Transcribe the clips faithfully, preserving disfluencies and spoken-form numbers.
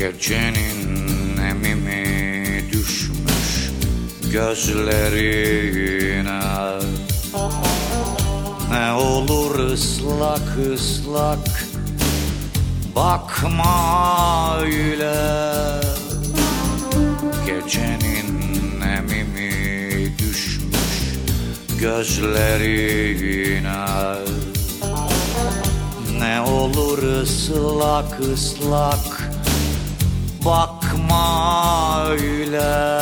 Gecenin nemimi düşmüş gözlerine. Ne olur ıslak ıslak bakma öyle. Gecenin nemimi düşmüş gözlerine. Ne olur ıslak ıslak bakma öyle.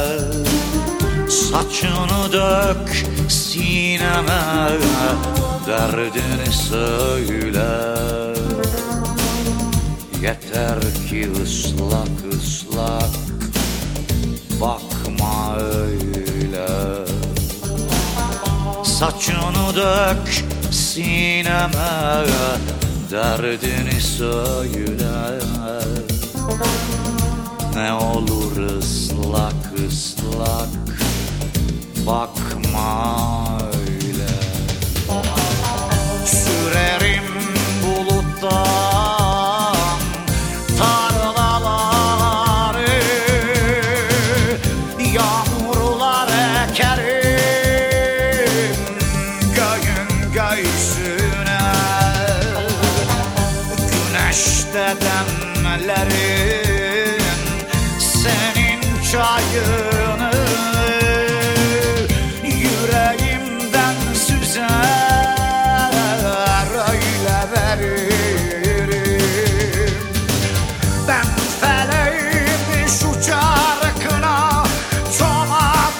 Saçını dök sineme, derdini söyle. Yeter ki ıslak ıslak bakma öyle. Saçını dök sineme, derdini söyle. Ne olur ıslak ıslak bakma öyle. Sürerim buluttan tarlaları, yağmurlar ekerim göğün göğsüne. Güneşte demlerim senin çayını, yüreğimden süzer öyle veririm. Ben feleğim şu çarkına çomak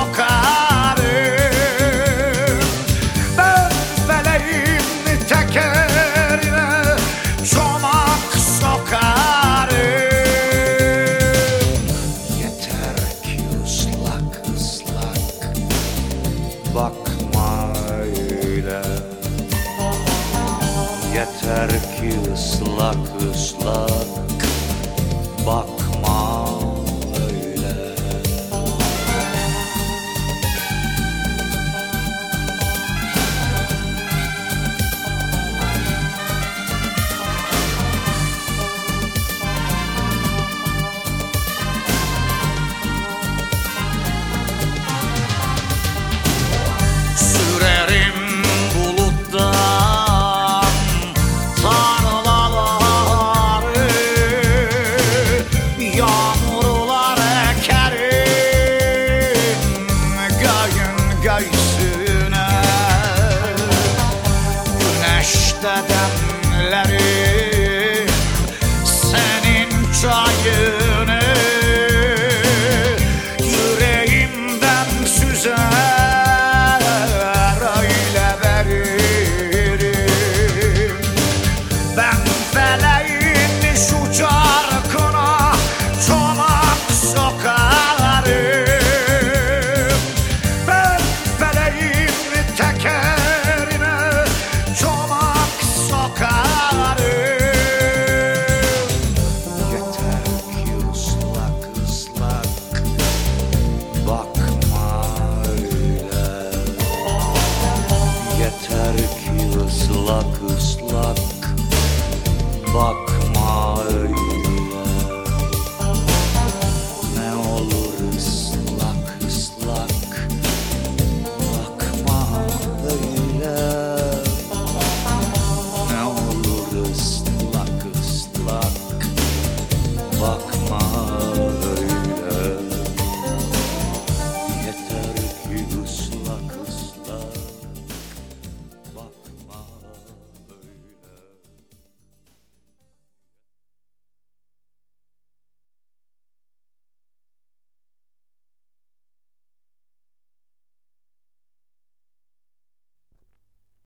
sokarım. Ben feleğim tekerine çomak sokarım. Bakma öyle. Yeter ki ıslak ıslak bak.